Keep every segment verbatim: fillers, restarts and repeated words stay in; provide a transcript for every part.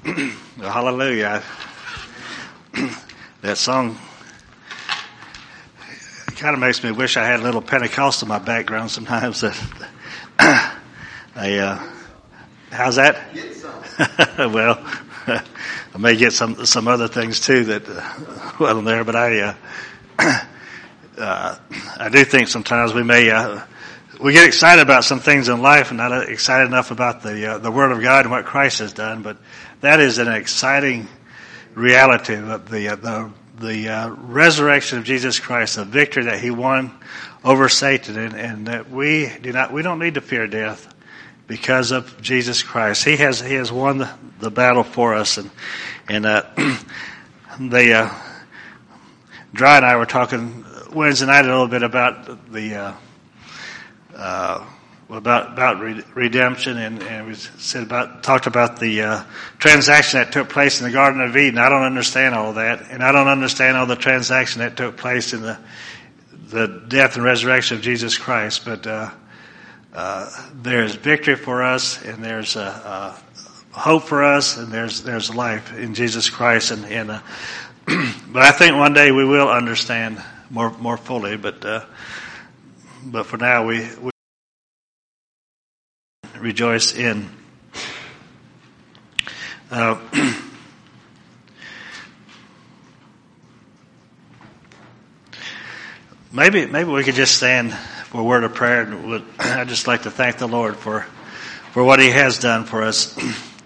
Well, hallelujah. That song kind of makes me wish I had a little Pentecostal in my background sometimes. I, uh, how's that? Well, I may get some some other things too that uh, wasn't there, but I uh, uh, I do think sometimes we may uh, we get excited about some things in life and not excited enough about the uh, the Word of God and what Christ has done. But that is an exciting reality of the uh, the the uh, resurrection of Jesus Christ, the victory that He won over Satan, and, and that we do not we don't need to fear death because of Jesus Christ. He has He has won the, the battle for us, and and uh, the uh, Dry and I were talking Wednesday night a little bit about the uh, uh, about about re- redemption, and, and we said about talked about the uh, transaction that took place in the Garden of Eden. I don't understand all that, and I don't understand all the transaction that took place in the the death and resurrection of Jesus Christ. But uh, uh, there's victory for us, and there's a, a hope for us, and there's there's life in Jesus Christ. And, and uh, but I think one day we will understand more more fully. But uh, but for now we. we rejoice in. Uh, maybe maybe we could just stand for a word of prayer. And I'd just like to thank the Lord for for what He has done for us.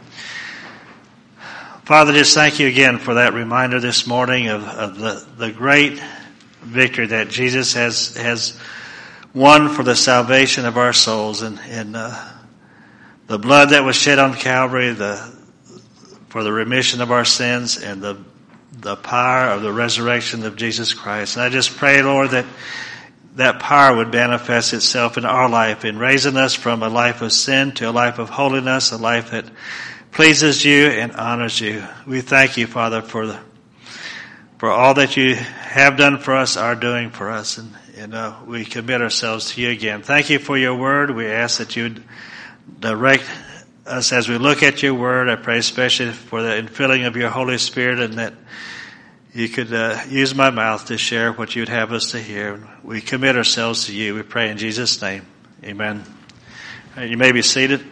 Father, just thank You again for that reminder this morning of, of the, the great victory that Jesus has has won for the salvation of our souls, and and uh, the blood that was shed on Calvary, the for the remission of our sins, and the the power of the resurrection of Jesus Christ. And I just pray, Lord, that that power would manifest itself in our life, in raising us from a life of sin to a life of holiness, a life that pleases You and honors You. We thank You, Father, for the for all that You have done for us, are doing for us, and and uh, we commit ourselves to You again. Thank You for Your word. We ask that You'd direct us as we look at Your word. I pray especially for the infilling of Your Holy Spirit, and that You could uh, use my mouth to share what You'd have us to hear. We commit ourselves to You. We pray in Jesus' name. Amen. Uh, you may be seated.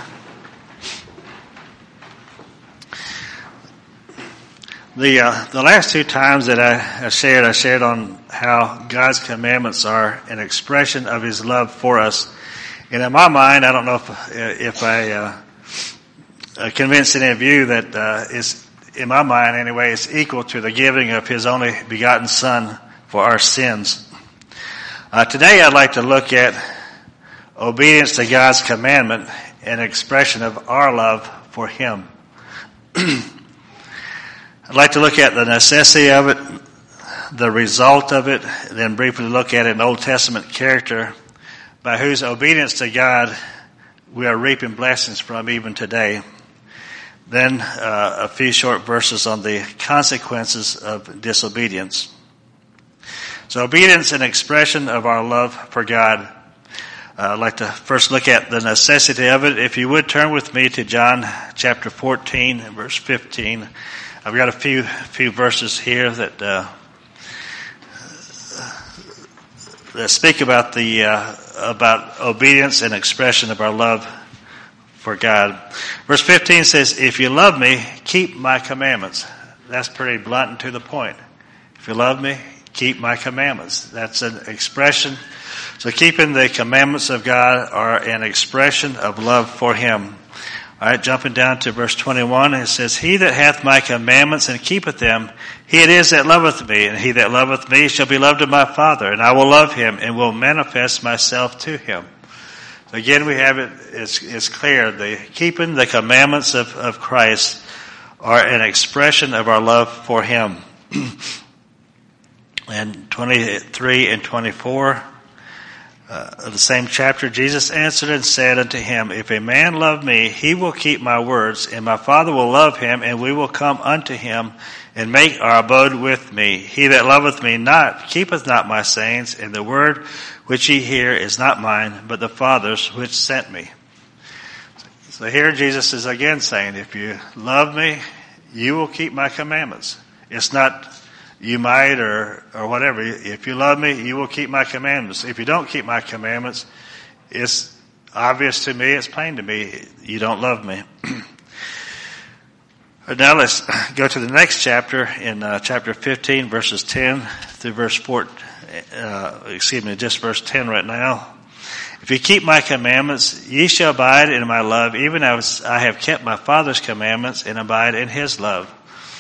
the uh, the last two times that I, I shared, I shared on how God's commandments are an expression of His love for us. And in my mind, I don't know if if I uh, convinced any of you that uh, it's, in my mind anyway, it's equal to the giving of His only begotten Son for our sins. Uh, today I'd like to look at obedience to God's commandment, an expression of our love for Him. I'd like to look at the necessity of it, the result of it, and then briefly look at an Old Testament character by whose obedience to God we are reaping blessings from even today. Then uh, a few short verses on the consequences of disobedience. So obedience, an expression of our love for God. Uh, I'd like to first look at the necessity of it. If you would turn with me to John chapter fourteen, verse fifteen. I've got a few few verses here that uh, that speak about the uh, about obedience and expression of our love for God. Verse fifteen says, "If you love me, keep my commandments." That's pretty blunt and to the point. If you love me, keep my commandments. That's an expression. So keeping the commandments of God are an expression of love for Him. All right, jumping down to verse twenty-one, it says, "He that hath my commandments and keepeth them, he it is that loveth me, and he that loveth me shall be loved of my Father, and I will love him, and will manifest myself to him." So again, we have it, it's, it's clear, the keeping the commandments of, of Christ are an expression of our love for Him. And twenty-three and twenty-four, Uh, of the same chapter, Jesus answered and said unto him, "If a man love me, he will keep my words, and my Father will love him, and we will come unto him, and make our abode with me. He that loveth me not, keepeth not my sayings, and the word which ye hear is not mine, but the Father's which sent me." So here Jesus is again saying, if you love me, you will keep my commandments. It's not you might or, or whatever. If you love me, you will keep my commandments. If you don't keep my commandments, it's obvious to me, it's plain to me, you don't love me. Now let's go to the next chapter in uh, chapter fifteen, verses ten through verse four. Uh, excuse me, just verse ten right now. If you keep my commandments, ye shall abide in my love, even as I have kept my Father's commandments and abide in his love.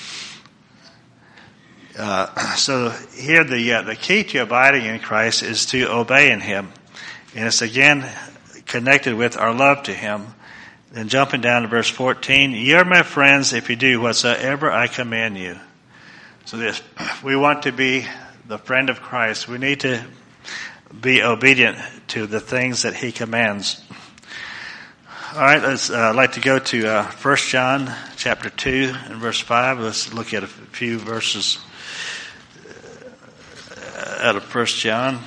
Uh, so here the uh, the key to abiding in Christ is to obey in him. And it's again connected with our love to him. Then jumping down to verse fourteen, ye are my friends if you do whatsoever I command you. So this, we want to be the friend of Christ. We need to be obedient to the things that he commands. All right, let's uh, like to go to uh, First John chapter two and verse five. Let's look at a few verses out of First John.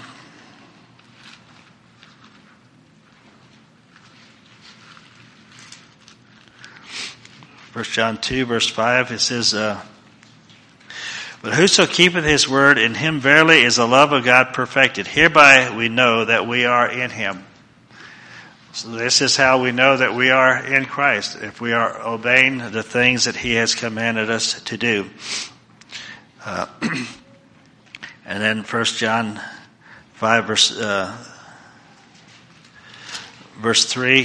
First John two, verse five, it says, uh, but whoso keepeth his word, in him verily is the love of God perfected. Hereby we know that we are in him. So this is how we know that we are in Christ, if we are obeying the things that he has commanded us to do. Uh, and then First John five, verse, uh, verse three,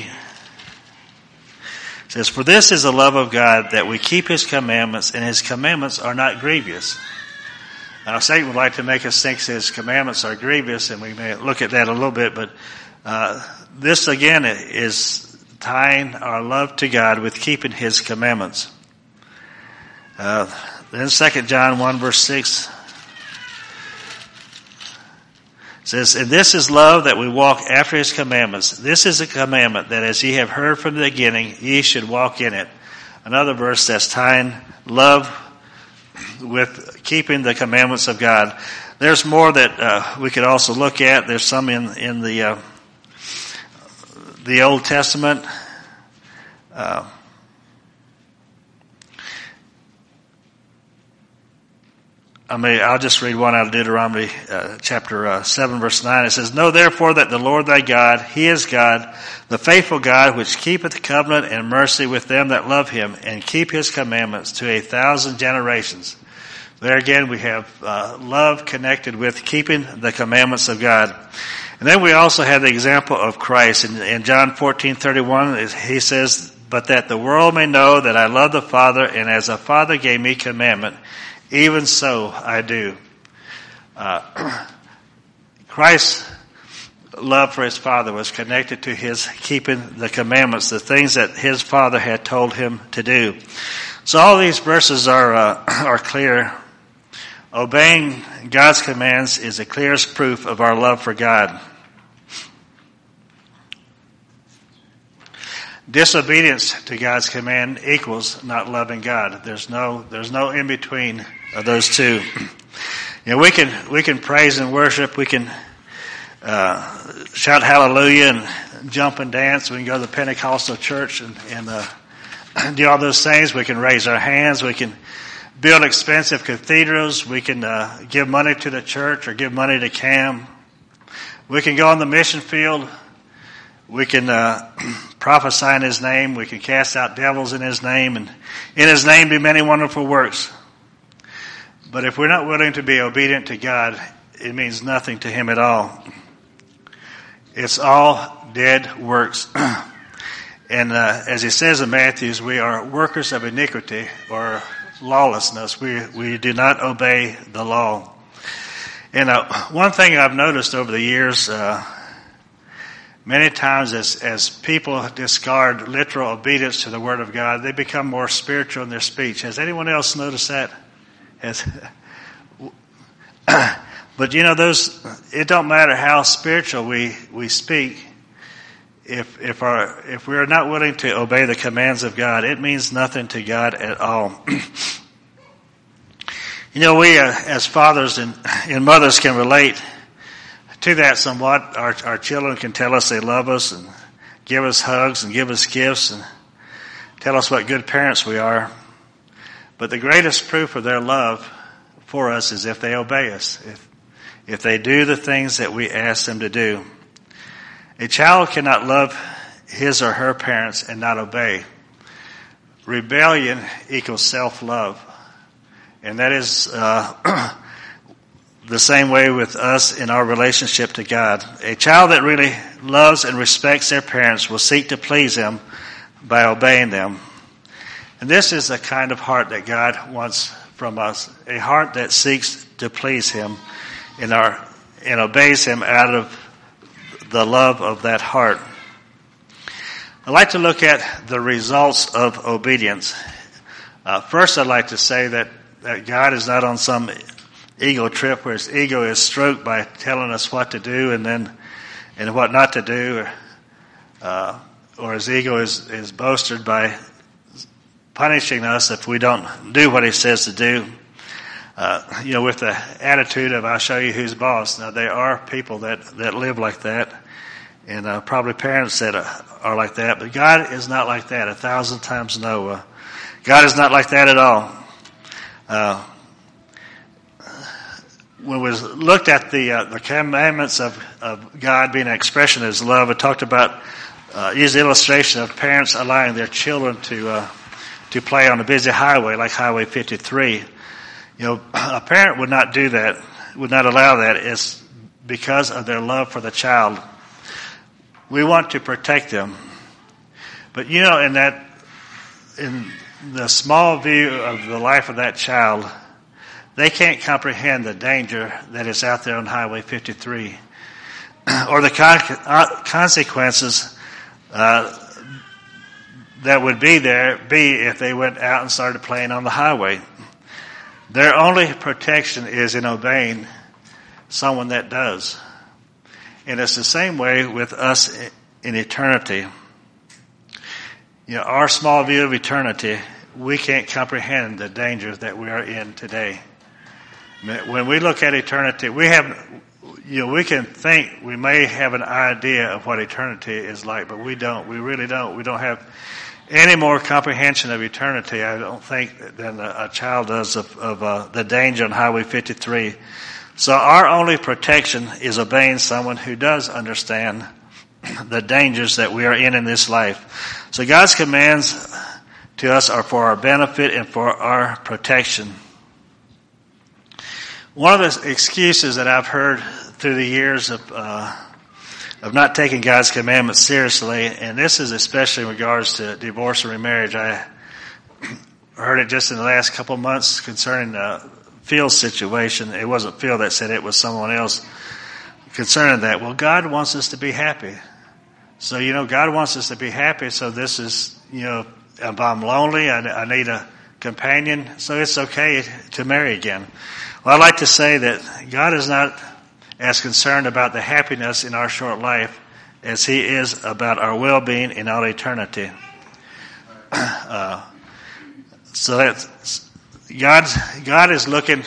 it says, for this is the love of God, that we keep his commandments, and his commandments are not grievous. Now, Satan would like to make us think his commandments are grievous, and we may look at that a little bit, but uh, this, again, is tying our love to God with keeping his commandments. Uh, then Second John one, verse six, it says, and this is love, that we walk after his commandments. This is a commandment, that as ye have heard from the beginning, ye should walk in it. Another verse that's tying love with keeping the commandments of God. There's more that uh, we could also look at. There's some in in the uh, the Old Testament. Uh, I mean, I'll just read one out of Deuteronomy uh, chapter uh, seven, verse nine. It says, know therefore that the Lord thy God, he is God, the faithful God, which keepeth covenant and mercy with them that love him, and keep his commandments to a thousand generations. There again, we have uh, love connected with keeping the commandments of God. And then we also have the example of Christ. In, in John fourteen thirty-one, he says, but that the world may know that I love the Father, and as the Father gave me commandment, even so I do. Uh, Christ's love for his Father was connected to his keeping the commandments, the things that his Father had told him to do. So all these verses are uh, are clear. Obeying God's commands is the clearest proof of our love for God. Disobedience to God's command equals not loving God. There's no there's no in between of those two. You know, we can we can praise and worship. We can uh, shout hallelujah and jump and dance. We can go to the Pentecostal church and, and uh, do all those things. We can raise our hands. We can build expensive cathedrals. We can uh, give money to the church or give money to C A M. We can go on the mission field. We can uh, prophesy in his name. We can cast out devils in his name, and in his name do many wonderful works. But if we're not willing to be obedient to God, it means nothing to him at all. It's all dead works. And uh, as he says in Matthew, we are workers of iniquity or lawlessness. We we do not obey the law. And uh, one thing I've noticed over the years, uh, many times as, as people discard literal obedience to the Word of God, they become more spiritual in their speech. Has anyone else noticed that? Has, but you know, those, it don't matter how spiritual we, we speak. If, if our, if we are not willing to obey the commands of God, it means nothing to God at all. You know, we uh, as fathers and, and mothers can relate to that somewhat. Our, our children can tell us they love us and give us hugs and give us gifts. And tell us what good parents we are. But the greatest proof of their love for us is if they obey us, if, if they do the things that we ask them to do. A child cannot love his or her parents and not obey. Rebellion equals self-love. And that is uh, the same way with us in our relationship to God. A child that really loves and respects their parents will seek to please them by obeying them. And this is the kind of heart that God wants from us, a heart that seeks to please Him in our, and obeys Him out of the love of that heart. I'd like to look at the results of obedience. Uh, first, I'd like to say that, that God is not on some ego trip where His ego is stroked by telling us what to do and then and what not to do, uh, or His ego is, is boasted by punishing us if we don't do what He says to do. Uh, you know, with the attitude of "I'll show you who's boss." Now, there are people that, that live like that, and uh, probably parents that are, are like that. But God is not like that. A thousand times no. Uh, God is not like that at all. Uh, when we looked at the uh, the commandments of, of God being an expression of His love, it talked about uh, used the illustration of parents allowing their children to uh, to play on a busy highway like Highway fifty-three. You know, a parent would not do that, would not allow that. It's because of their love for the child. We want to protect them. But you know, in that, in the small view of the life of that child, they can't comprehend the danger that is out there on Highway fifty-three, or the con- consequences uh, that would be there be if they went out and started playing on the highway. Their only protection is in obeying someone that does. And it's the same way with us in eternity. You know, our small view of eternity, we can't comprehend the dangers that we are in today. When we look at eternity, we have, you know, we can think we may have an idea of what eternity is like, but we don't. We really don't. We don't have any more comprehension of eternity, I don't think, than a, a child does of, of uh, the danger on Highway fifty-three. So our only protection is obeying someone who does understand the dangers that we are in in this life. So God's commands to us are for our benefit and for our protection. One of the excuses that I've heard through the years of uh, of not taking God's commandments seriously, and this is especially in regards to divorce and remarriage. I heard it just in the last couple of months concerning the Phil's situation. It wasn't Phil that said it, was someone else concerning that. Well, God wants us to be happy. So, you know, God wants us to be happy, so this is, you know, if I'm lonely, I, I need a companion, so it's okay to marry again. Well, I'd like to say that God is not as concerned about the happiness in our short life as He is about our well-being in all eternity. Uh, so that's, God's, God is looking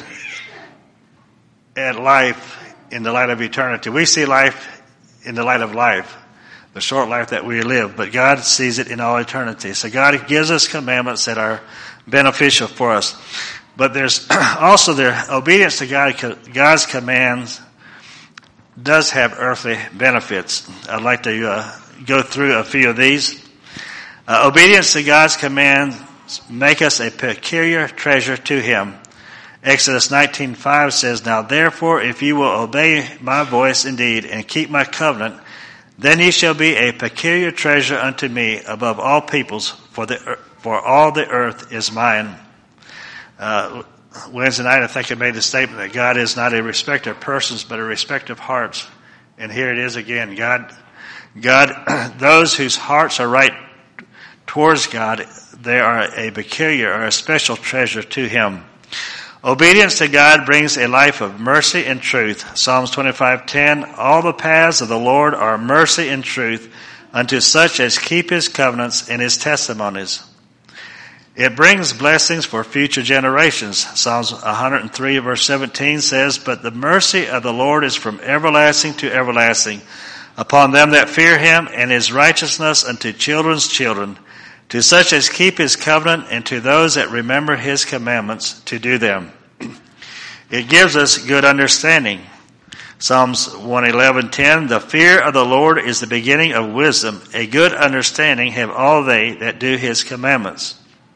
at life in the light of eternity. We see life in the light of life, the short life that we live, but God sees it in all eternity. So God gives us commandments that are beneficial for us. But there's also their obedience to God, God's commands does have earthly benefits. I'd like to uh, go through a few of these. Uh, obedience to God's commands make us a peculiar treasure to Him. Exodus nineteen five says, "Now therefore, if you will obey my voice indeed and keep my covenant, then ye shall be a peculiar treasure unto me above all peoples, for the for all the earth is mine." Uh, Wednesday night, I think I made the statement that God is not a respecter of persons, but a respecter of hearts. And here it is again. God, God, those whose hearts are right towards God, they are a peculiar or a special treasure to Him. Obedience to God brings a life of mercy and truth. Psalms twenty-five ten, "All the paths of the Lord are mercy and truth unto such as keep His covenants and His testimonies." It brings blessings for future generations. Psalms one hundred three verse seventeen says, "But the mercy of the Lord is from everlasting to everlasting upon them that fear Him, and His righteousness unto children's children, to such as keep his covenant, and to those that remember his commandments to do them. It gives us good understanding. Psalms one eleven ten, the fear of the Lord is the beginning of wisdom. A good understanding have all they that do his commandments.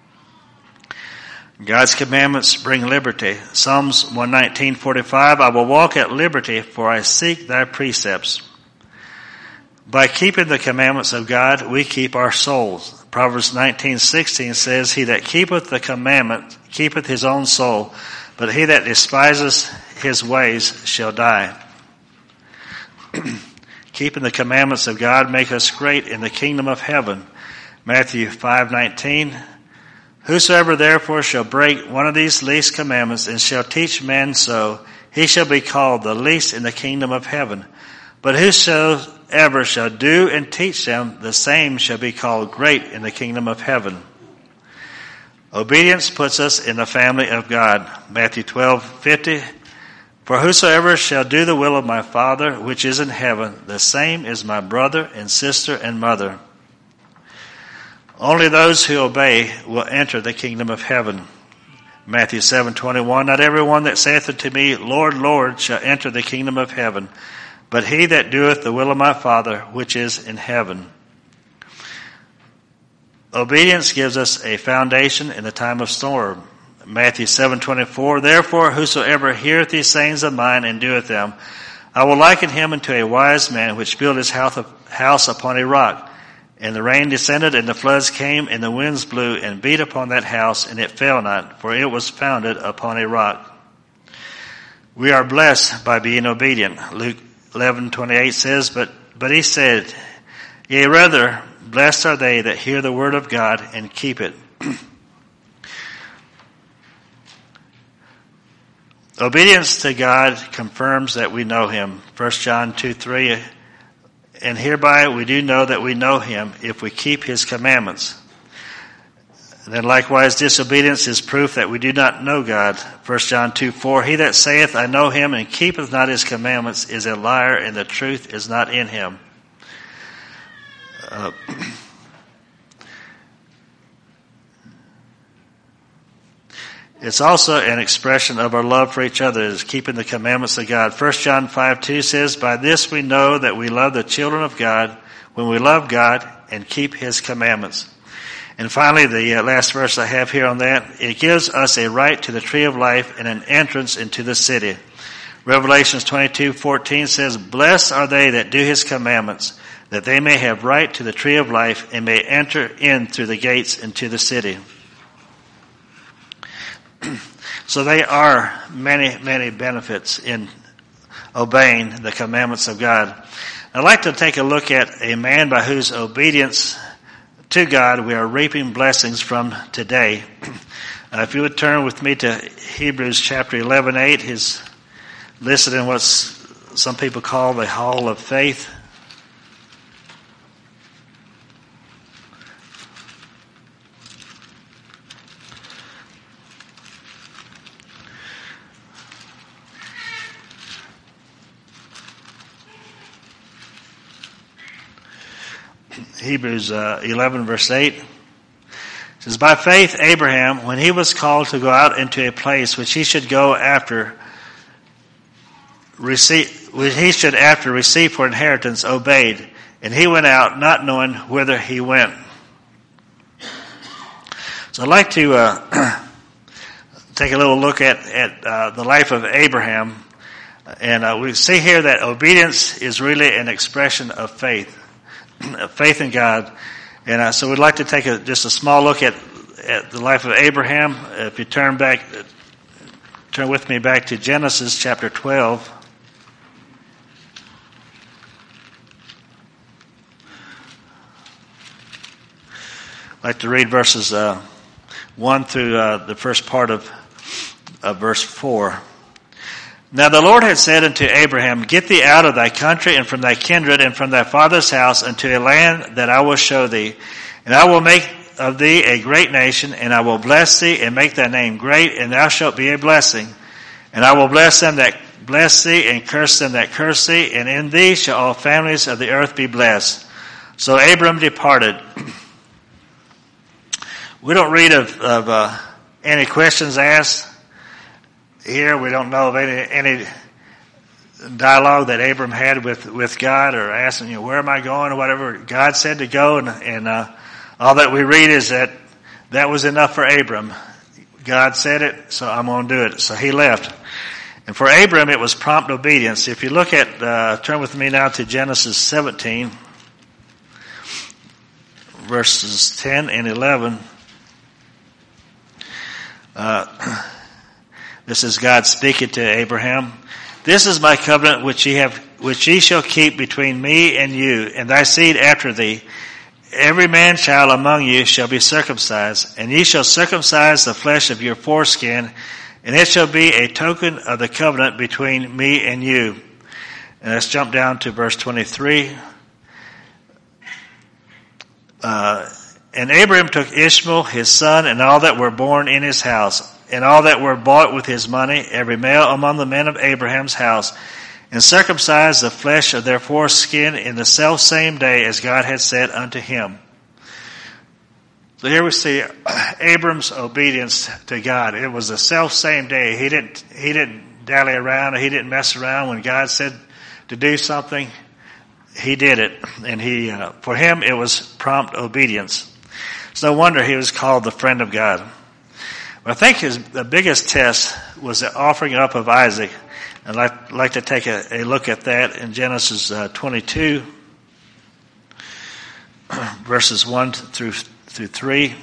God's commandments bring liberty. Psalms one nineteen forty-five, I will walk at liberty, for I seek thy precepts. By keeping the commandments of God, we keep our souls. Proverbs nineteen sixteen says, he that keepeth the commandment keepeth his own soul, but he that despises his ways shall die. Keeping the commandments of God make us great in the kingdom of heaven. Matthew five nineteen, whosoever therefore shall break one of these least commandments and shall teach men so, he shall be called the least in the kingdom of heaven. But whosoever shall do and teach them, the same shall be called great in the kingdom of heaven. Obedience puts us in the family of God. Matthew twelve fifty, for whosoever shall do the will of my Father which is in heaven, the same is my brother and sister and mother. Only those who obey will enter the kingdom of heaven. Matthew seven twenty-one, not everyone that saith unto me, Lord, Lord, shall enter the kingdom of heaven, but he that doeth the will of my Father which is in heaven. Obedience gives us a foundation in the time of storm. Matthew seven twenty-four, therefore whosoever heareth these sayings of mine and doeth them, I will liken him unto a wise man which built his house upon a rock. And the rain descended, and the floods came, and the winds blew and beat upon that house, and it fell not, for it was founded upon a rock. We are blessed by being obedient. Luke eleven twenty-eight says, But but he said, Yea, rather, blessed are they that hear the word of God and keep it. Obedience to God confirms that we know him. First John two three, and hereby we do know that we know him if we keep his commandments. Then likewise disobedience is proof that we do not know God. First John two four, he that saith, I know him, and keepeth not his commandments is a liar, and the truth is not in him. Uh, It's also an expression of our love for each other, is keeping the commandments of God. First John five two says, by this we know that we love the children of God, when we love God and keep his commandments. And finally, the last verse I have here on that, it gives us a right to the tree of life and an entrance into the city. Revelations twenty-two fourteen says, blessed are they that do his commandments, that they may have right to the tree of life and may enter in through the gates into the city. So there are many, many benefits in obeying the commandments of God. I'd like to take a look at a man by whose obedience to God we are reaping blessings from today. Uh, if you would turn with me to Hebrews chapter eleven eight, is listed in what some people call the Hall of Faith. Hebrews uh, eleven verse eight says, by faith Abraham, when he was called to go out into a place which he should go after receive, which he should after receive for inheritance, obeyed, and he went out not knowing whither he went. So I'd like to uh, take a little look at at uh, the life of Abraham, and uh, we see here that obedience is really an expression of faith. Faith in God. And uh, so we'd like to take a, just a small look at, at the life of Abraham. If you turn back, turn with me back to Genesis chapter twelve. I'd like to read verses uh, one through uh, the first part of, of verse four. Now the Lord had said unto Abraham, get thee out of thy country and from thy kindred and from thy father's house unto a land that I will show thee. And I will make of thee a great nation, and I will bless thee and make thy name great, and thou shalt be a blessing. And I will bless them that bless thee and curse them that curse thee, and in thee shall all families of the earth be blessed. So Abram departed We don't read of, of uh, any questions asked here. We don't know of any any dialogue that Abram had with, with God, or asking, you know, where am I going, or whatever. God said to go, and, and uh, all that we read is that that was enough for Abram. God said it, so I'm going to do it. So he left. And for Abram, it was prompt obedience. If you look at, uh, turn with me now to Genesis seventeen, verses ten and eleven. Uh, this is God speaking to Abraham. This is my covenant which ye have, which ye shall keep between me and you, and thy seed after thee. Every man child among you shall be circumcised, and ye shall circumcise the flesh of your foreskin, and it shall be a token of the covenant between me and you. And let's jump down to verse twenty-three. Uh, and Abraham took Ishmael, his son, and all that were born in his house, and all that were bought with his money, every male among the men of Abraham's house, and circumcised the flesh of their foreskin in the selfsame day as God had said unto him. So here we see Abram's obedience to God. It was the selfsame day. He didn't, he didn't dally around, or he didn't mess around. When God said to do something, he did it. And he, uh, for him, it was prompt obedience. It's no wonder he was called the friend of God. But I think his, the biggest test was the offering up of Isaac. I'd like, like to take a, a look at that in Genesis uh, twenty-two, verses one through through three.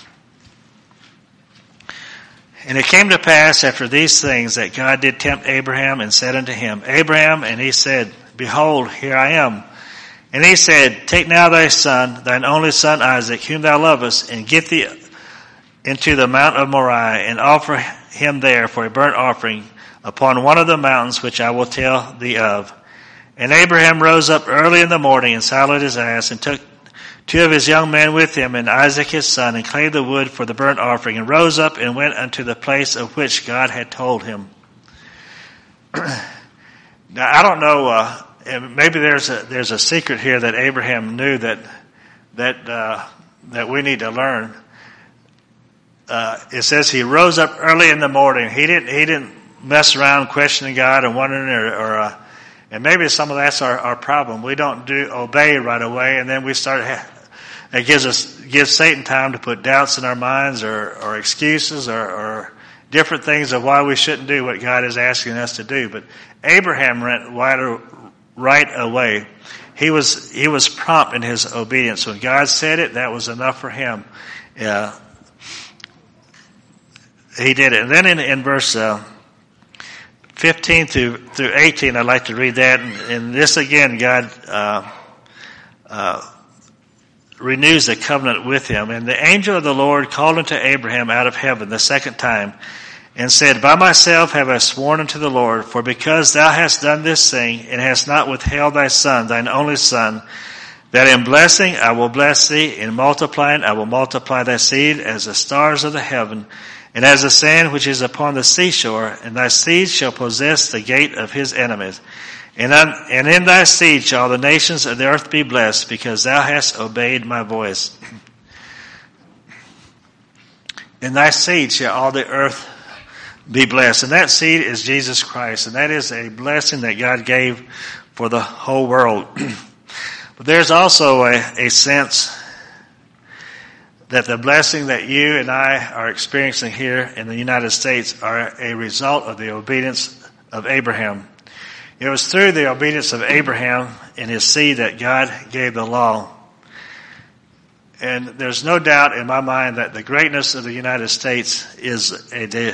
And it came to pass after these things that God did tempt Abraham and said unto him, Abraham, and he said, Behold, here I am. And he said, Take now thy son, thine only son Isaac, whom thou lovest, and get thee into the mount of Moriah, and offer him there for a burnt offering upon one of the mountains which I will tell thee of. And Abraham rose up early in the morning, and saddled his ass, and took two of his young men with him, and Isaac his son, and clave the wood for the burnt offering, and rose up and went unto the place of which God had told him. Now, I don't know, uh, maybe there's a, there's a secret here that Abraham knew that, that, uh, that we need to learn. Uh, it says he rose up early in the morning. He didn't, he didn't mess around questioning God and wondering, or, or uh, and maybe some of that's our, our problem. We don't do obey right away, and then we start. It gives us gives Satan time to put doubts in our minds, or, or excuses, or, or different things of why we shouldn't do what God is asking us to do. But Abraham went right, right away. He was he was prompt in his obedience. When God said it, that was enough for him. Yeah, he did it. And then in, in verse Uh, fifteen through, through eighteen, I'd like to read that. And, and this again, God uh, uh, renews the covenant with him. And the angel of the Lord called unto Abraham out of heaven the second time, and said, By myself have I sworn unto the Lord, for because thou hast done this thing, and hast not withheld thy son, thine only son, that in blessing I will bless thee, in multiplying I will multiply thy seed as the stars of the heaven, and as the sand which is upon the seashore, and thy seed shall possess the gate of his enemies. And, un, and in thy seed shall the nations of the earth be blessed, because thou hast obeyed my voice. In thy seed shall all the earth be blessed. And that seed is Jesus Christ, and that is a blessing that God gave for the whole world. But there's also a, a sense that the blessing that you and I are experiencing here in the United States are a result of the obedience of Abraham. It was through the obedience of Abraham and his seed that God gave the law. And there's no doubt in my mind that the greatness of the United States is a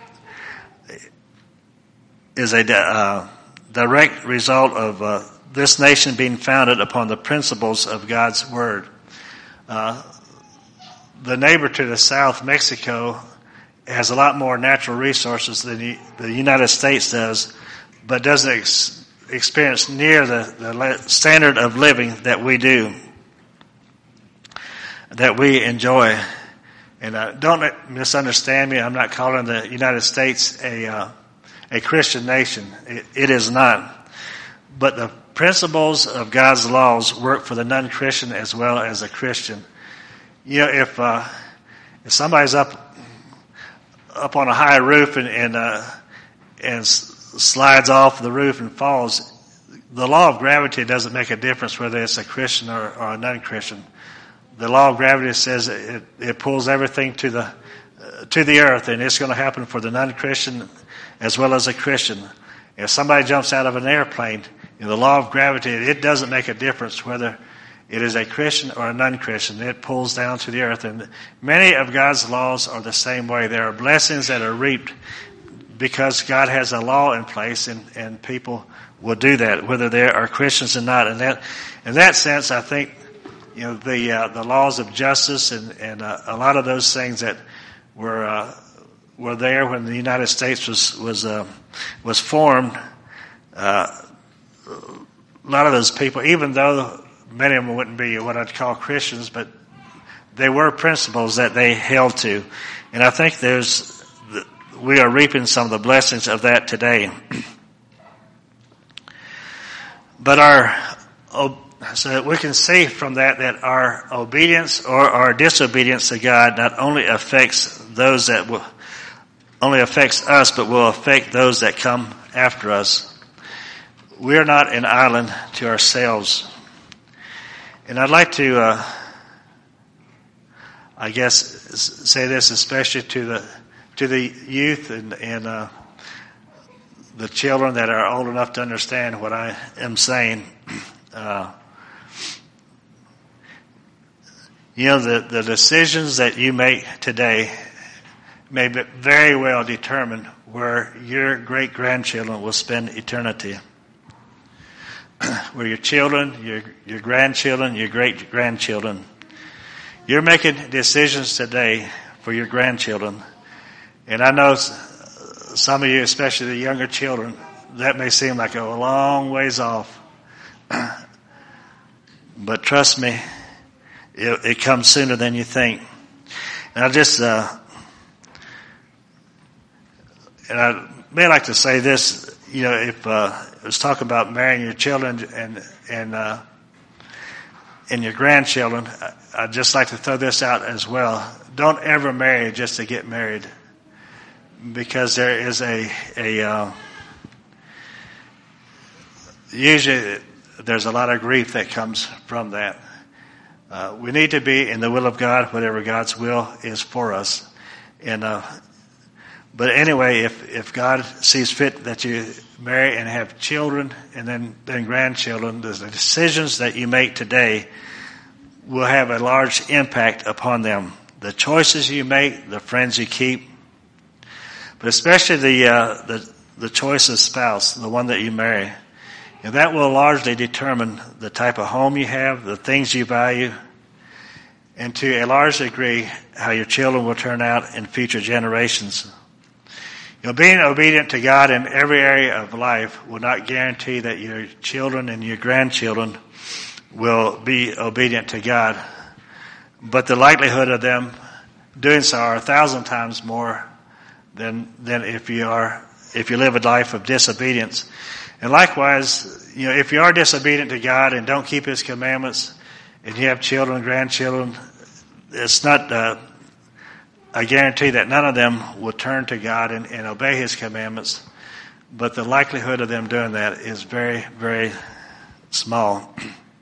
is a uh, direct result of uh, this nation being founded upon the principles of God's Word. Uh, The neighbor to the south, Mexico, has a lot more natural resources than the United States does, but doesn't ex- experience near the, the standard of living that we do, that we enjoy. And uh, don't misunderstand me. I'm not calling the United States a uh, a Christian nation. It, it is not. But the principles of God's laws work for the non-Christian as well as the Christian. You know, if uh, if somebody's up up on a high roof and and, uh, and slides off the roof and falls, the law of gravity doesn't make a difference whether it's a Christian or, or a non-Christian. The law of gravity says it, it pulls everything to the uh, to the earth, and it's going to happen for the non-Christian as well as a Christian. If somebody jumps out of an airplane, in the law of gravity, it doesn't make a difference whether it is a Christian or a non-Christian. It pulls down to the earth, and many of God's laws are the same way. There are blessings that are reaped because God has a law in place, and, and people will do that, whether they are Christians or not. And that, in that sense, I think, you know, the uh, the laws of justice and and uh, a lot of those things that were uh, were there when the United States was was uh, was formed. Uh, a lot of those people, even though many of them wouldn't be what I'd call Christians, but they were principles that they held to, and I think there's we are reaping some of the blessings of that today. But our So we can see from that that our obedience or our disobedience to God not only affects those that will, only affects us, but will affect those that come after us. We are not an island to ourselves. And I'd like to, uh, I guess, say this especially to the to the youth and, and uh, the children that are old enough to understand what I am saying. Uh, You know, the, the decisions that you make today may very well determine where your great-grandchildren will spend eternity. Where your children, your, your grandchildren, your great-grandchildren. You're making decisions today for your grandchildren. And I know some of you, especially the younger children, that may seem like a long ways off. But trust me, It, it comes sooner than you think. And I just, uh, and I may like to say this, you know, if, uh, I was talking about marrying your children and, and, uh, and your grandchildren, I'd just like to throw this out as well. Don't ever marry just to get married. Because there is a, a, uh, usually there's a lot of grief that comes from that. Uh, we need to be in the will of God, whatever God's will is for us. And, uh, but anyway, if, if God sees fit that you marry and have children and then, then grandchildren, the decisions that you make today will have a large impact upon them. The choices you make, the friends you keep, but especially the, uh, the, the choice of spouse, the one that you marry. And that will largely determine the type of home you have, the things you value, and to a large degree, how your children will turn out in future generations. You know, being obedient to God in every area of life will not guarantee that your children and your grandchildren will be obedient to God. But the likelihood of them doing so are a thousand times more than, than if you are, if you live a life of disobedience. And likewise, you know, if you are disobedient to God and don't keep His commandments, and you have children, grandchildren, it's not uh, a guarantee that none of them will turn to God and, and obey His commandments. But the likelihood of them doing that is very, very small.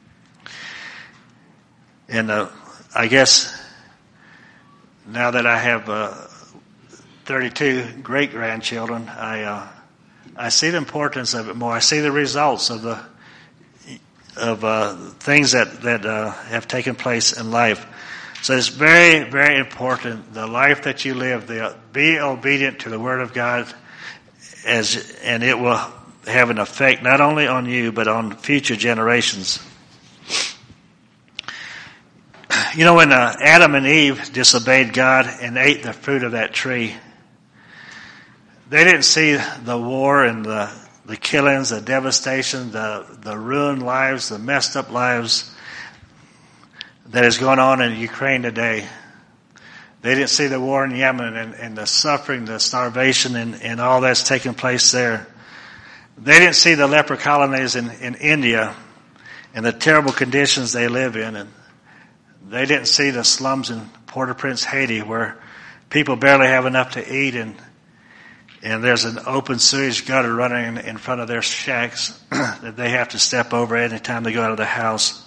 And uh, I guess now that I have uh, thirty-two great-grandchildren, I uh, I see the importance of it more. I see the results of the of uh, things that that uh, have taken place in life. So it's very, very important the life that you live. The, be obedient to the Word of God, as and it will have an effect not only on you but on future generations. You know, when uh, Adam and Eve disobeyed God and ate the fruit of that tree, they didn't see the war and the, the killings, the devastation, the, the ruined lives, the messed up lives that is going on in Ukraine today. They didn't see the war in Yemen and, and the suffering, the starvation, and, and all that's taking place there. They didn't see the leper colonies in, in India and the terrible conditions they live in. And they didn't see the slums in Port-au-Prince, Haiti, where people barely have enough to eat, and and there's an open sewage gutter running in front of their shacks that they have to step over any time they go out of the house.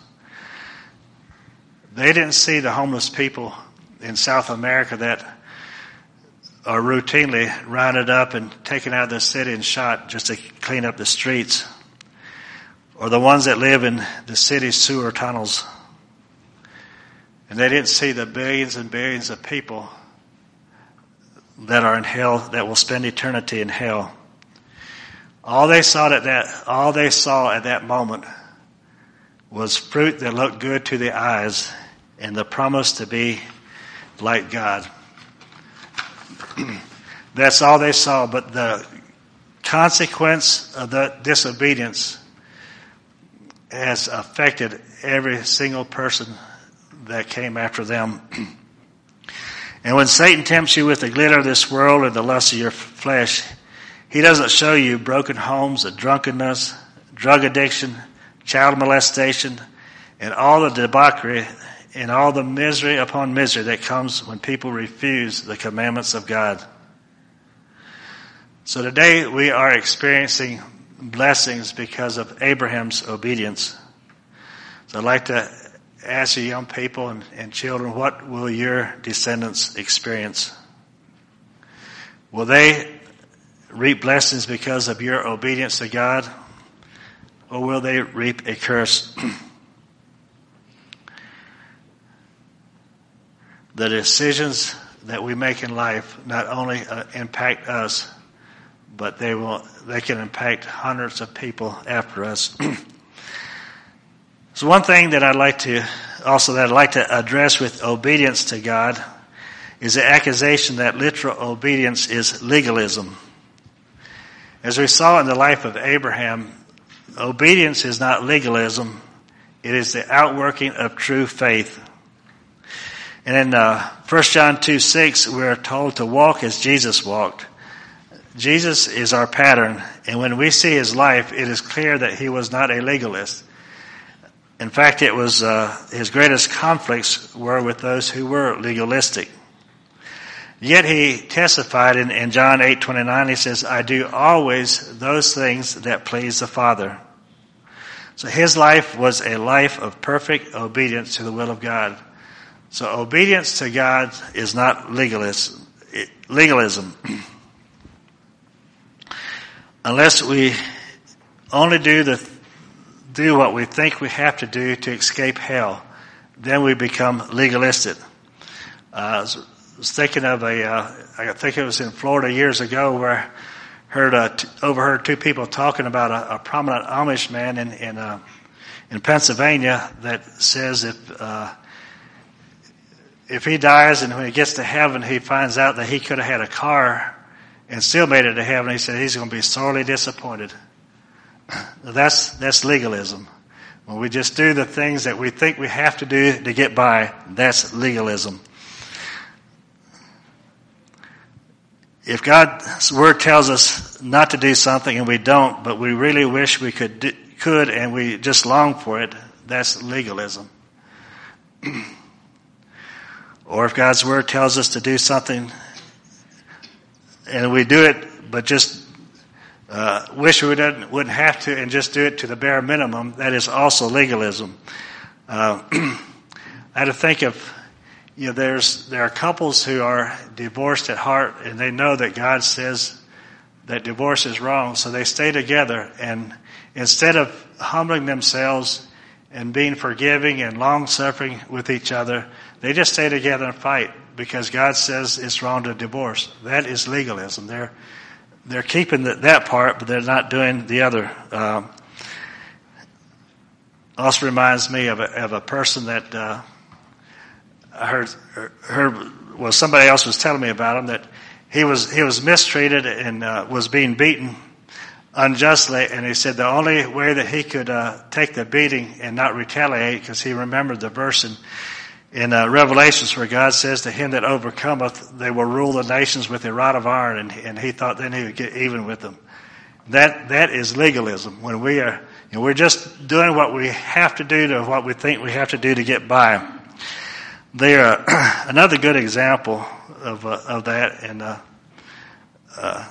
They didn't see the homeless people in South America that are routinely rounded up and taken out of the city and shot just to clean up the streets, or the ones that live in the city sewer tunnels. And they didn't see the billions and billions of people that are in hell, that will spend eternity in hell. All they saw at that, all they saw at that moment was fruit that looked good to the eyes and the promise to be like God. That's all they saw, but the consequence of the disobedience has affected every single person that came after them. And when Satan tempts you with the glitter of this world and the lust of your flesh, he doesn't show you broken homes, of drunkenness, drug addiction, child molestation, and all the debauchery and all the misery upon misery that comes when people refuse the commandments of God. So today we are experiencing blessings because of Abraham's obedience. So I'd like to ask you young people and, and children, what will your descendants experience? Will they reap blessings because of your obedience to God, or will they reap a curse? The decisions that we make in life not only uh, impact us, but they will they can impact hundreds of people after us. So one thing that I'd like to also that I'd like to address with obedience to God is the accusation that literal obedience is legalism. As we saw in the life of Abraham, obedience is not legalism; it is the outworking of true faith. And in uh, First John two six, we are told to walk as Jesus walked. Jesus is our pattern, and when we see his life, it is clear that he was not a legalist. In fact, it was uh, his greatest conflicts were with those who were legalistic. Yet he testified in, in John eight twenty-nine, he says, I do always those things that please the Father. So his life was a life of perfect obedience to the will of God. So obedience to God is not legalism. legalism. Unless we only do the do what we think we have to do to escape hell, then we become legalistic. Uh, I was, was thinking of a, uh, I think it was in Florida years ago, where I heard uh, t- overheard two people talking about a, a prominent Amish man in in, uh, in Pennsylvania that says if uh, if he dies and when he gets to heaven he finds out that he could have had a car and still made it to heaven, he said he's going to be sorely disappointed. That's that's legalism. When we just do the things that we think we have to do to get by, that's legalism. If God's word tells us not to do something and we don't, but we really wish we could do, could and we just long for it, that's legalism. Or if God's word tells us to do something and we do it, but just Uh, wish we didn't, wouldn't have to and just do it to the bare minimum, that is also legalism. Uh, I had to think of, you know, there's, there are couples who are divorced at heart and they know that God says that divorce is wrong, so they stay together, and instead of humbling themselves and being forgiving and long-suffering with each other, they just stay together and fight because God says it's wrong to divorce. That is legalism. They're They're keeping the, that part, but they're not doing the other. Um, also reminds me of a, of a person that uh, I heard, heard. Well, somebody else was telling me about him, that he was he was mistreated and uh, was being beaten unjustly, and he said the only way that he could uh, take the beating and not retaliate, because he remembered the verse in In uh, Revelations where God says to him that overcometh, they will rule the nations with a rod of iron, and, and he thought then he would get even with them. That that is legalism. When we are, you know, we're just doing what we have to do to what we think we have to do to get by. they are another good example of uh, of that, and uh, uh,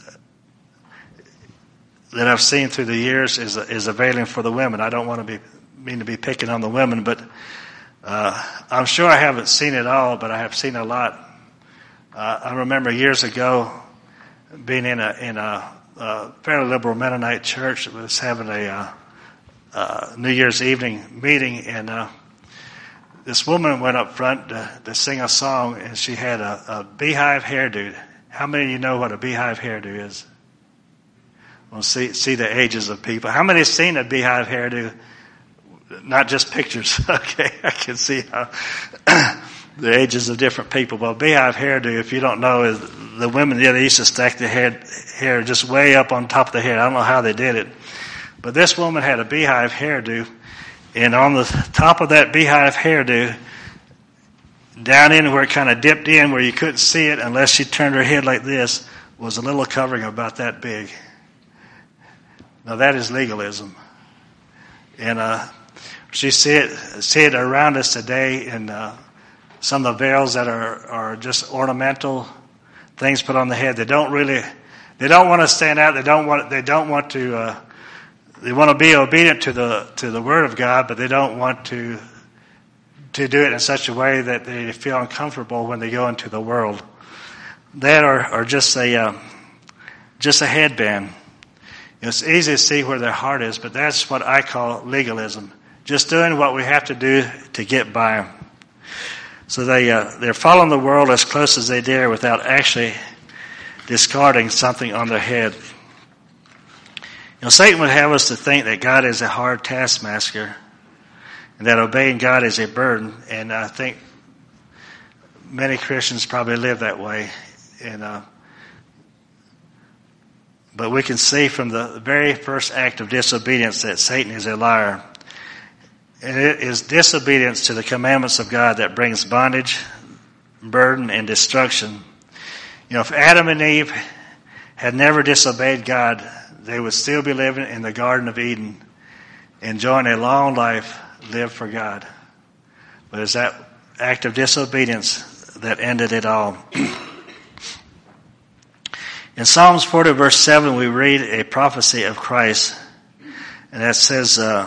that I've seen through the years is is availing for the women. I don't want to be mean to be picking on the women, but uh, I'm sure I haven't seen it all, but I have seen a lot. Uh, I remember years ago being in a in a, a fairly liberal Mennonite church that was having a uh, uh, New Year's evening meeting, and uh, this woman went up front to, to sing a song, and she had a, a beehive hairdo. How many of you know what a beehive hairdo is? We'll see see the ages of people. How many have seen a beehive hairdo? Not just pictures. Okay, I can see how the ages of different people. Well, beehive hairdo, if you don't know, is the women, yeah, they used to stack their hair, hair just way up on top of the head. I don't know how they did it. But this woman had a beehive hairdo, and on the top of that beehive hairdo, down in where it kind of dipped in, where you couldn't see it unless she turned her head like this, was a little covering about that big. Now that is legalism. And uh, she see it, see it around us today in uh, some of the veils that are, are just ornamental things put on the head. They don't really, they don't want to stand out. They don't want, they don't want to, uh, they want to be obedient to the to the Word of God, but they don't want to to do it in such a way that they feel uncomfortable when they go into the world. That are, are just a uh, just a headband. It's easy to see where their heart is, but that's what I call legalism. Just doing what we have to do to get by. So they, uh, they're following the world as close as they dare without actually discarding something on their head. You know, Satan would have us to think that God is a hard taskmaster and that obeying God is a burden. And I think many Christians probably live that way. And, uh, But we can see from the very first act of disobedience that Satan is a liar. And it is disobedience to the commandments of God that brings bondage, burden, and destruction. You know, if Adam and Eve had never disobeyed God, they would still be living in the Garden of Eden, enjoying a long life lived for God. But it's that act of disobedience that ended it all. In Psalms forty, verse seven, we read a prophecy of Christ, and that says, uh,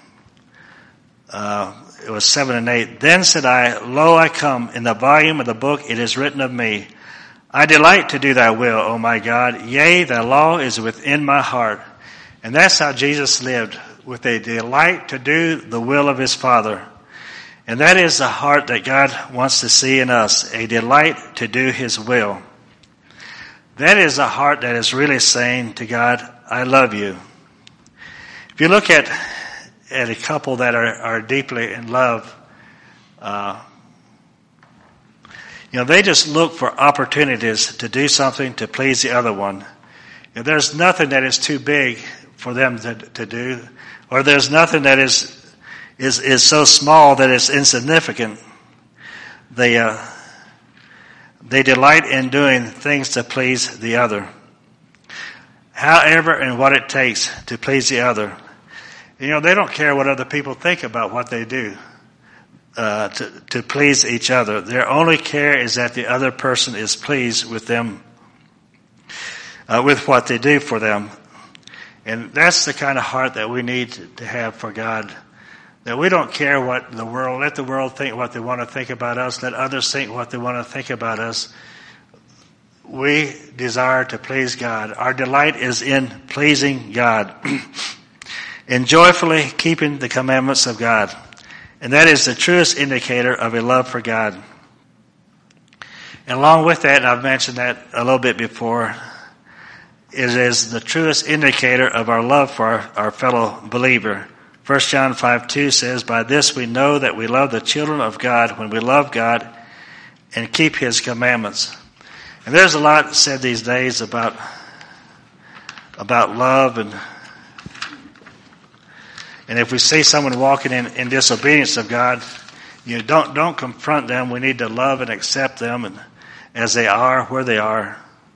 uh, it was seven and eight. Then said I, Lo, I come. In the volume of the book it is written of me. I delight to do thy will, O my God. Yea, thy law is within my heart. And that's how Jesus lived, with a delight to do the will of his Father. And that is the heart that God wants to see in us, a delight to do his will. That is a heart that is really saying to God, I love you. If you look at at a couple that are, are deeply in love, uh, you know, they just look for opportunities to do something to please the other one. You know, there's nothing that is too big for them to, to do, or there's nothing that is is is so small that it's insignificant. They uh, They delight in doing things to please the other. However and what it takes to please the other. You know, they don't care what other people think about what they do uh, to, to please each other. Their only care is that the other person is pleased with them, uh, with what they do for them. And that's the kind of heart that we need to have for God. That we don't care what the world, let the world think what they want to think about us, let others think what they want to think about us. We desire to please God. Our delight is in pleasing God and joyfully keeping the commandments of God. And that is the truest indicator of a love for God. And along with that, and I've mentioned that a little bit before, it is the truest indicator of our love for our, our fellow believer. First John five two says, By this we know that we love the children of God when we love God and keep his commandments. And there's a lot said these days about about love, and and if we see someone walking in, in disobedience of God, you know, don't don't confront them. We need to love and accept them and as they are, where they are.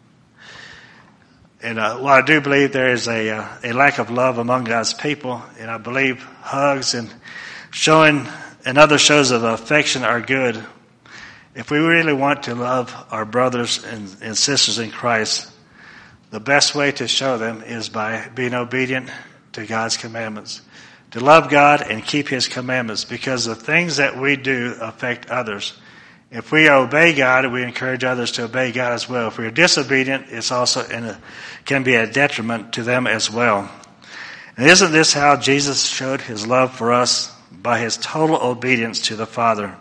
And uh, well, I do believe there is a uh, a lack of love among God's people, and I believe hugs and showing and other shows of affection are good. If we really want to love our brothers and, and sisters in Christ, the best way to show them is by being obedient to God's commandments. To love God and keep His commandments, because the things that we do affect others. If we obey God, we encourage others to obey God as well. If we are disobedient, it's also in a, can be a detriment to them as well. And isn't this how Jesus showed His love for us? By His total obedience to the Father.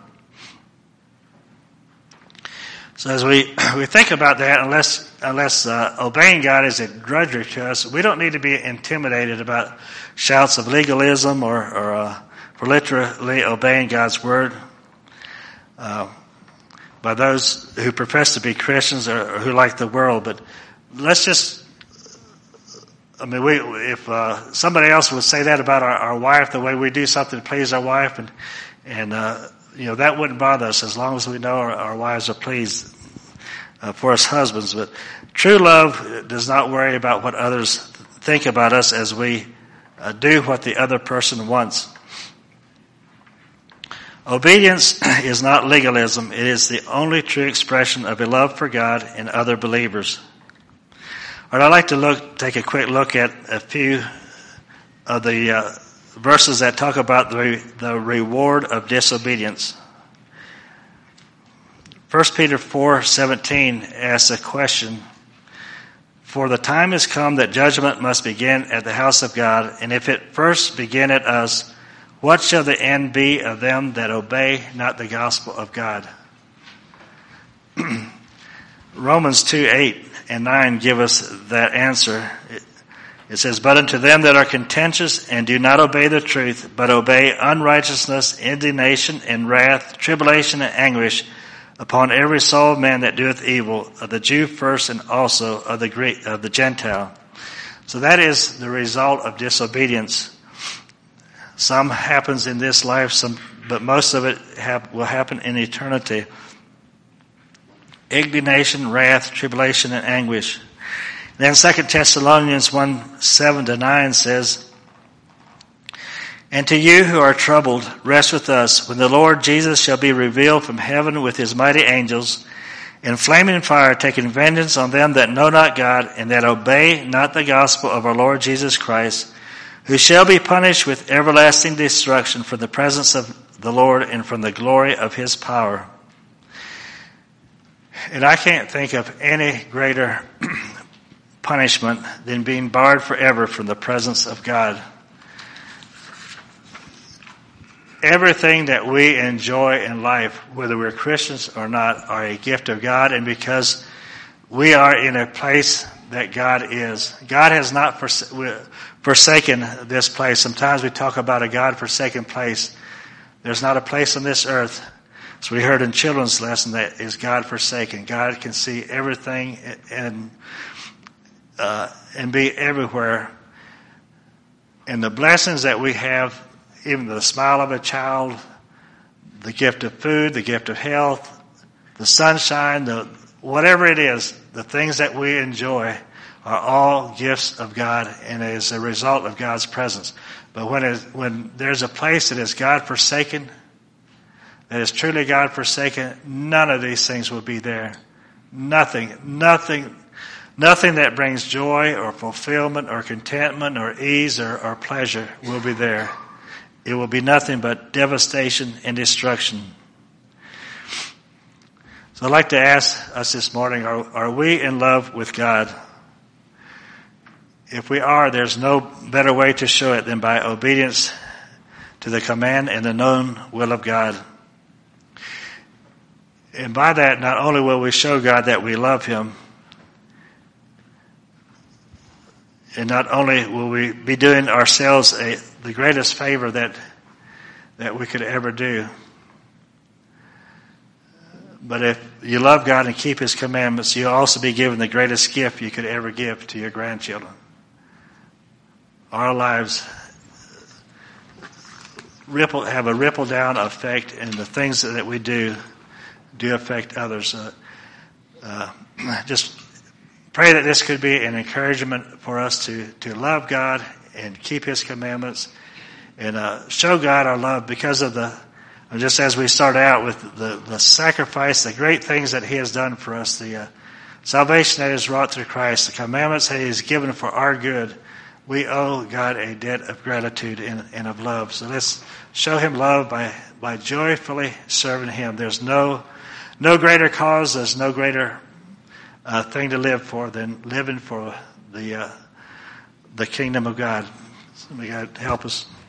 So as we we think about that, unless unless uh, obeying God is a drudgery to us, we don't need to be intimidated about shouts of legalism or, or uh, for literally obeying God's word uh, by those who profess to be Christians or, or who like the world. But let's just, I mean, we if uh, somebody else would say that about our, our wife, the way we do something to please our wife, and and uh, you know, that wouldn't bother us as long as we know our, our wives are pleased uh, for us husbands. But true love does not worry about what others think about us as we uh, do what the other person wants. Obedience is not legalism. It is the only true expression of a love for God and other believers. All right, I'd like to look, take a quick look at a few of the uh, verses that talk about the, the reward of disobedience. First Peter four seventeen asks a question, "For the time has come that judgment must begin at the house of God, and if it first begin at us, what shall the end be of them that obey not the gospel of God?" Romans two eight and nine give us that answer. It, It says, "But unto them that are contentious and do not obey the truth, but obey unrighteousness, indignation, and wrath, tribulation, and anguish upon every soul of man that doeth evil, of the Jew first and also of the Greek, of the Gentile." So that is the result of disobedience. Some happens in this life, some, but most of it have, will happen in eternity. Indignation, wrath, tribulation, and anguish. Then Second Thessalonians one, seven to nine says, "And to you who are troubled, rest with us, when the Lord Jesus shall be revealed from heaven with his mighty angels, in flaming fire, taking vengeance on them that know not God, and that obey not the gospel of our Lord Jesus Christ, who shall be punished with everlasting destruction from the presence of the Lord and from the glory of his power." And I can't think of any greater punishment than being barred forever from the presence of God. Everything that we enjoy in life, whether we're Christians or not, are a gift of God, and because we are in a place that God is. God has not forsaken this place. Sometimes we talk about a God-forsaken place. There's not a place on this earth, as we heard in children's lesson, that is God-forsaken. God can see everything and Uh, and be everywhere. And the blessings that we have, even the smile of a child, the gift of food, the gift of health, the sunshine, the whatever it is, the things that we enjoy are all gifts of God and is a result of God's presence. But when it, when there's a place that is God-forsaken, that is truly God-forsaken, none of these things will be there. Nothing, nothing Nothing that brings joy or fulfillment or contentment or ease or, or pleasure will be there. It will be nothing but devastation and destruction. So I'd like to ask us this morning, are, are we in love with God? If we are, there's no better way to show it than by obedience to the command and the known will of God. And by that, not only will we show God that we love him, and not only will we be doing ourselves a, the greatest favor that that we could ever do, but if you love God and keep his commandments, you'll also be given the greatest gift you could ever give to your grandchildren. Our lives ripple have a ripple down effect, and the things that we do do affect others. Uh, uh, just pray that this could be an encouragement for us to, to love God and keep his commandments and uh, show God our love because of the And just as we started out with the, the sacrifice, the great things that he has done for us, the uh, salvation that is wrought through Christ, the commandments that he has given for our good, we owe God a debt of gratitude and, and of love. So let's show him love by, by joyfully serving him. There's no no greater cause, there's no greater uh, thing to live for than living for the uh, the kingdom of God. So may God help us.